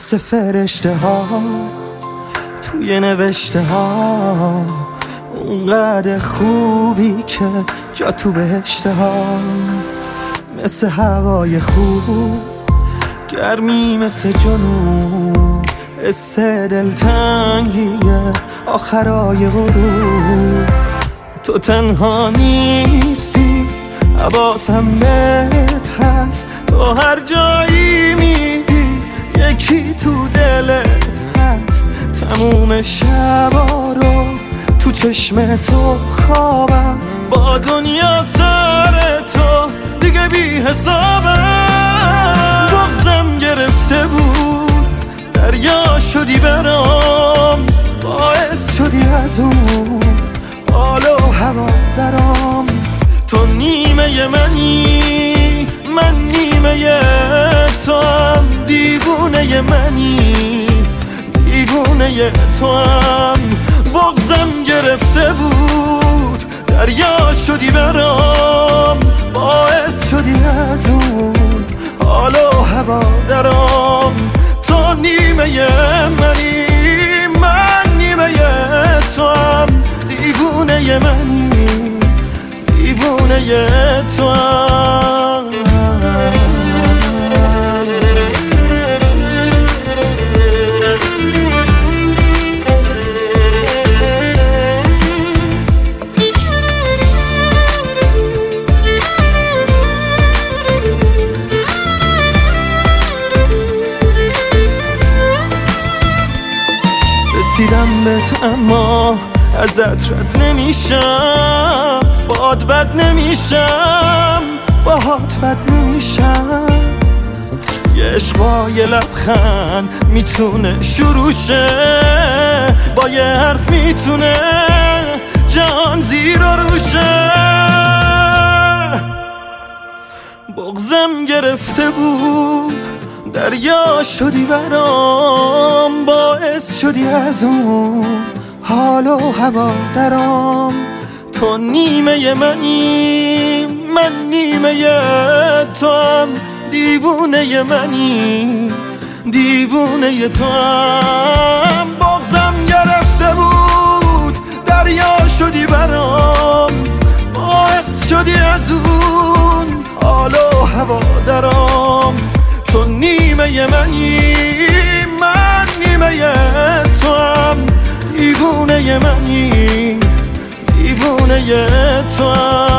مثل فرشته ها توی نوشته ها، اونقدر خوبی که جا تو بهشته ها. مثل هوای خوب، گرمی مثل جنوب، حس دلتنگیه آخرای غروب. تو تنها نیستی، حواسم بهت هست، تو هر جایی میری یکی تو دلت هست. تموم شبا رو تو چشم تو خوابم، با دنیا سر تو دیگه بی حسابم. بغضم گرفته بود، دریا شدی برام، باعث شدی از اون حال و هوا درام. تو نیمه منی، من نیمه تو هم، دیوونه منی، دیوونه تو هم. بغضم گرفته بود، دریا شدی برام، باعث شدی از اون حال و هوا درام. تو نیمه منی، من نیمه تو هم، دیوونه منی، دیوونه تو هم. رسیدم بهت اما ازت رد نمیشم، باهات بد نمیشم، باهات بد نمیشم. یه عشق با یه لبخند میتونه شروع شه، با یه حرف میتونه جهان زیر و روشه. بغضم گرفته بود، دریا شدی برام، باعث شدی از اون حال و هوا درام. تو نیمه منی، من نیمه تو هم، دیوونه منی، دیوونه تو هم. بغضم گرفته بود، دریا شدی برام، باعث شدی از اون حال و هوا درام. تو نیمه منی، من نیمه تو هم، دیوونه منی، دیوونه تو هم.